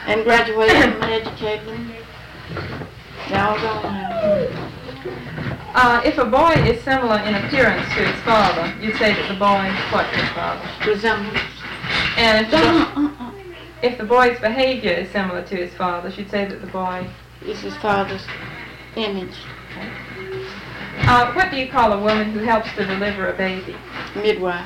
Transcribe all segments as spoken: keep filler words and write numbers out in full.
And graduated and educated them. They're all gone now. Uh, if a boy is similar in appearance to his father, you'd say that the boy, what, his father? Resemblance. And if the, Uh-uh. if the boy's behavior is similar to his father's, you'd say that the boy... It's his father's image. Uh, what do you call a woman who helps to deliver a baby? Midwife.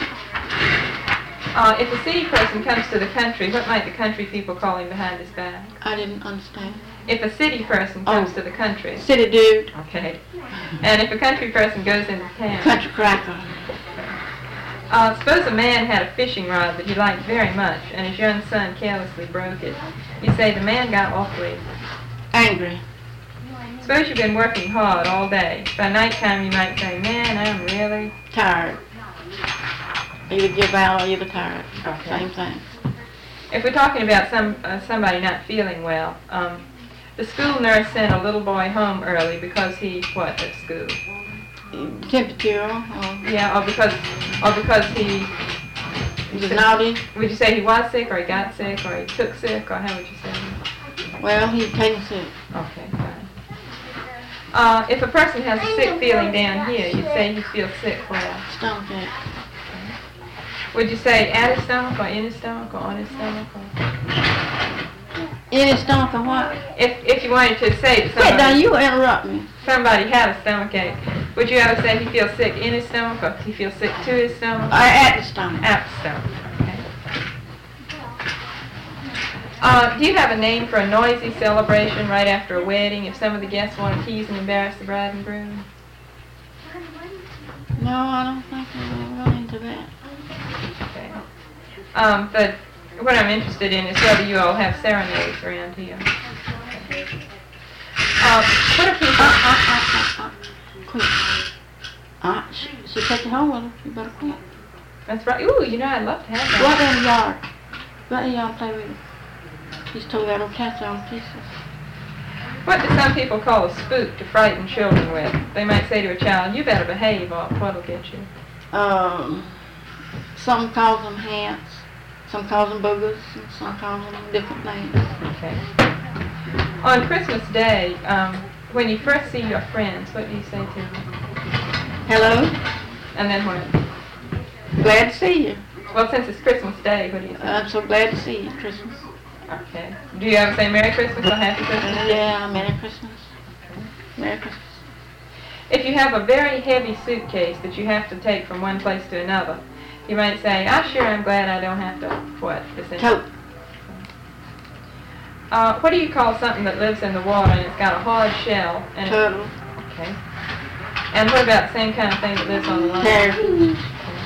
Uh, if a city person comes to the country, what might the country people call him behind his back? I didn't understand. If a city person comes Oh. to the country... City dude. Okay. And if a country person goes into town... Country cracker. Uh, suppose a man had a fishing rod that he liked very much, and his young son carelessly broke it. You say the man got awfully... Angry. Suppose you've been working hard all day. By nighttime you might say, man, I'm really... Tired. Either give out or either tired. Okay. Same thing. If we're talking about some uh, somebody not feeling well, um, the school nurse sent a little boy home early because he, what, at school? Temperature. Or Yeah, or because, or because he... he was naughty. Would you say he was sick, or he got sick, or he took sick, or how would you say it? Well, he came sick. Okay, fine. Uh, if a person has a sick feeling down here, you'd say he feels sick where? Stomachache. Would you say at his stomach, or in his stomach, or on his stomach? Or? In his stomach or what? If if you wanted to say that Wait, now somebody, you interrupt me. somebody had a stomach ache, would you ever say he feels sick in his stomach, or he feels sick to his stomach? Uh, at the stomach. At the stomach, okay. Uh, do you have a name for a noisy celebration right after a wedding if some of the guests want to tease and embarrass the bride and groom? No, I don't think we're really into that. Okay. Um, but what I'm interested in is whether you all have serenades around here. Uh, what are people... Uh, uh, uh, uh, uh. Quit. Uh, she, she take you home with her. You better quit. That's right. Ooh, you know, I'd love to have Go out that. there in the yard. Go out there in the yard and play with her. He's told that old cat on pieces. What do some people call a spook to frighten children with? They might say to a child, you better behave or what'll get you. Um, some calls them hats, some calls them boogers, and some calls them different names. Okay. On Christmas Day, um, when you first see your friends, what do you say to them? Hello? And then what? Glad to see you. Well, since it's Christmas Day, what do you say? I'm so glad to see you, Christmas. Okay. Do you ever say Merry Christmas or Happy Christmas? Yeah, Merry Christmas. Merry Christmas. If you have a very heavy suitcase that you have to take from one place to another, you might say, I sure am glad I don't have to, what? Coat. Uh, what do you call something that lives in the water and it's got a hard shell? And Turtle. It, okay. And what about the same kind of thing that lives on the land? Terrapin.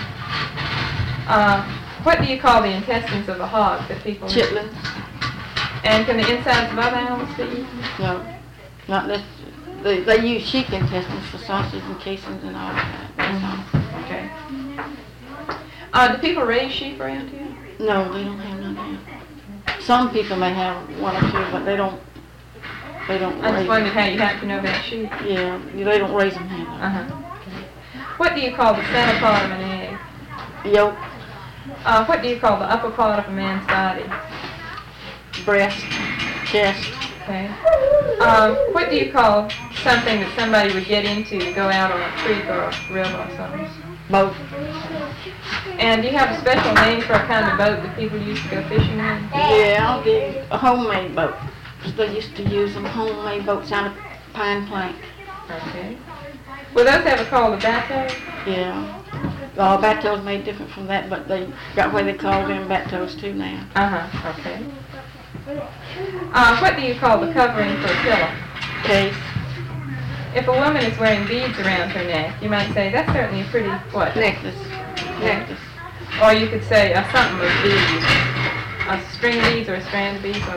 Uh, what do you call the intestines of a hog that people eat? Chitlins. And can the insides of other animals be eaten? No, not this. They, they use sheep intestines for sausage and casings and all that. That's all. Okay. Uh, do people raise sheep around here? No, they don't have none here. Some people may have one or two, but they don't. They don't I raise just wondered them. how you happen to know about sheep. Yeah, they don't raise them here. Uh-huh. Okay. What do you call the center part of an egg? Yolk, Uh, what do you call the upper part of a man's body? breast, chest, Okay. Um, what do you call something that somebody would get into to go out on a creek or a river or something? boat. And do you have a special name for a kind of boat that people used to go fishing in? Yeah, I'll give a homemade boat. They used to use them homemade boats out of pine plank. Okay. Will those ever called a bateau? Yeah. Well, bateaus made different from that, but they got where they call them bateaus too now. Uh-huh. Okay. Uh, what do you call the covering for a pillow? Case. If a woman is wearing beads around her neck, you might say, that's certainly a pretty, what? Necklace. Necklace. Or you could say, uh, something with beads. A string of beads or a strand of beads.